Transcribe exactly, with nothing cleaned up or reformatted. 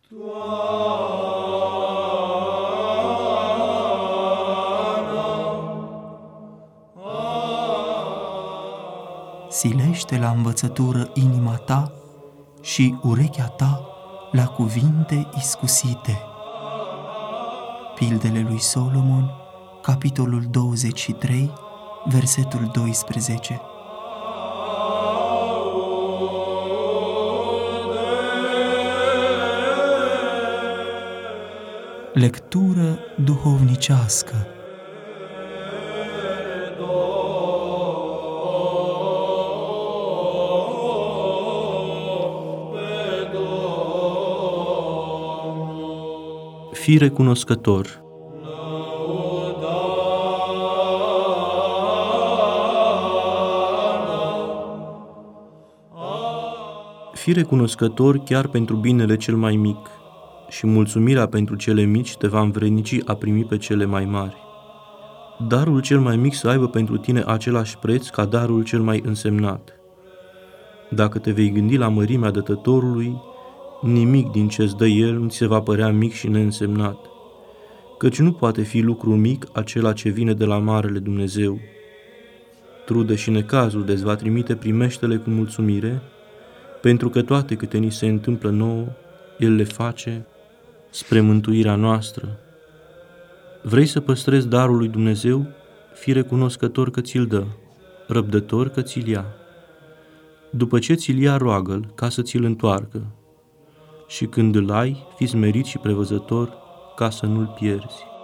Silește la învățătură inima ta și urechea ta la cuvinte iscusite. Pildele lui Solomon, capitolul douăzeci și trei, versetul doisprezece. Lectură duhovnicească. Fii recunoscător. Fii recunoscător chiar pentru binele cel mai mic și mulțumirea pentru cele mici te va învrednici a primi pe cele mai mari. Darul cel mai mic să aibă pentru tine același preț ca darul cel mai însemnat. Dacă te vei gândi la mărimea dătătorului, nimic din ce-ți dă el nu ți se va părea mic și neînsemnat, căci nu poate fi lucru mic acela ce vine de la Marele Dumnezeu. Trude și necazul de-ți va trimite, primește-le cu mulțumire, pentru că toate câte ni se întâmplă nouă, El le face spre mântuirea noastră. Vrei să păstrezi darul lui Dumnezeu? Fii recunoscător că ți-l dă, răbdător că ți-l ia. După ce ți-l ia, roagă-l ca să ți-l întoarcă. Și când îl ai, fii smerit și prevăzător ca să nu-l pierzi.